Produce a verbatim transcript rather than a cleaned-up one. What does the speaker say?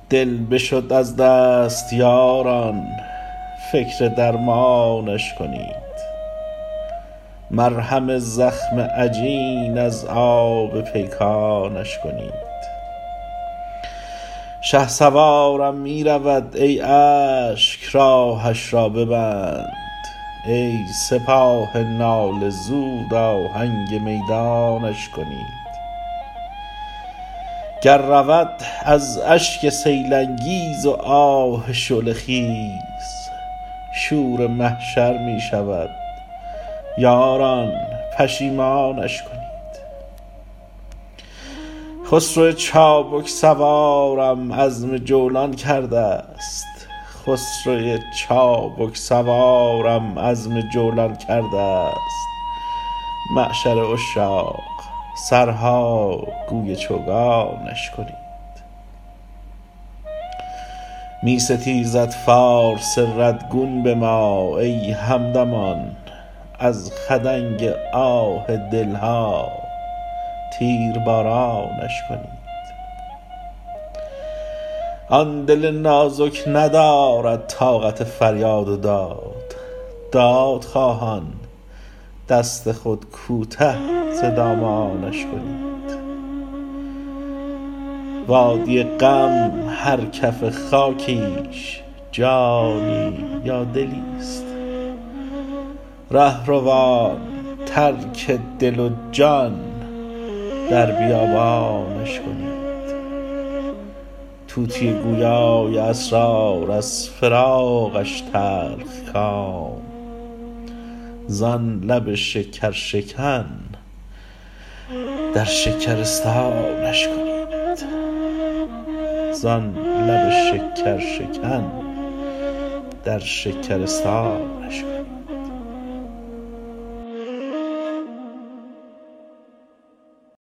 دل بشد از دست یاران، فکر درمانش کنید. مرهم زخم عجین از آب پیکانش کنید. شهسوارم می رود ای اشک راهش را ببند. ای سپاه ناله زود آهنگ میدانش کنید. گر رود از اشک سیلانگیز و آه شعله خیز، شور محشر می شود یاران پشیمانش کنید. خسرو چابک سوارم عزم جولان کرده است. خسرو چابک سوارم عزم جولان کرده است. معشر عشاق سرها گوی چوگانش کنید. می ستیزد فارس ردگون به ما ای همدمان، از خدنگ آه دلها تیربارانش کنید. آن دل نازک ندارد طاقت فریاد و داد. دادخواهان دست خود کوته ز دامانش کنید. وادی غم هر کف خاکیش جانی یا دلیست. رهروان ترک دل و جان در بیابانش کنید. طوطی گویای اسرار از فراقش تلخ کام، زان لب شکر شکن در شکرستانش کنید. زان لب شکر شکن در شکرستان